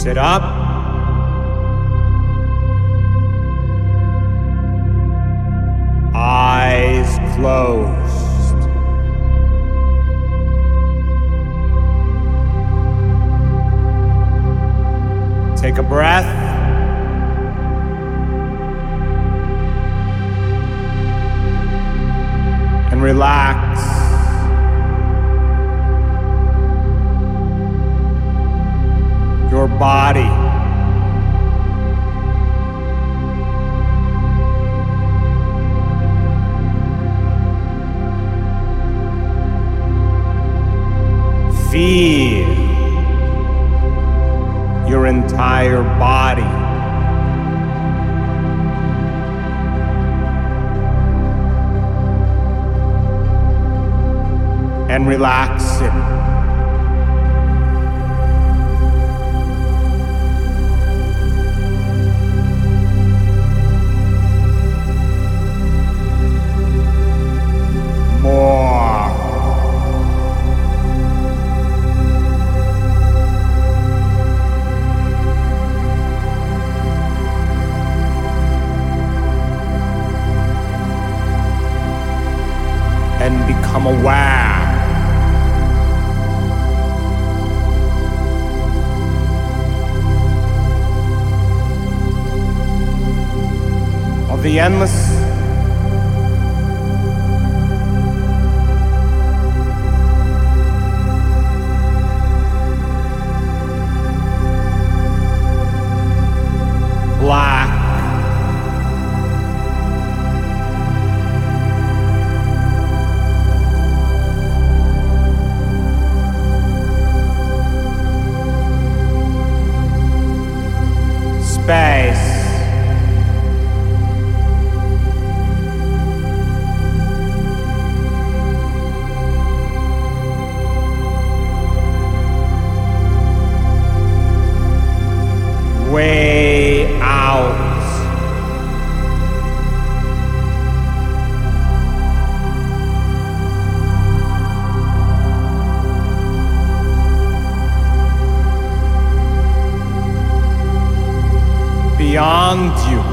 Sit up. Eyes closed. Take a breath. And relax. Your body. Feel your entire body. And relax it. More. And become aware of the endless black space way out. Beyond you.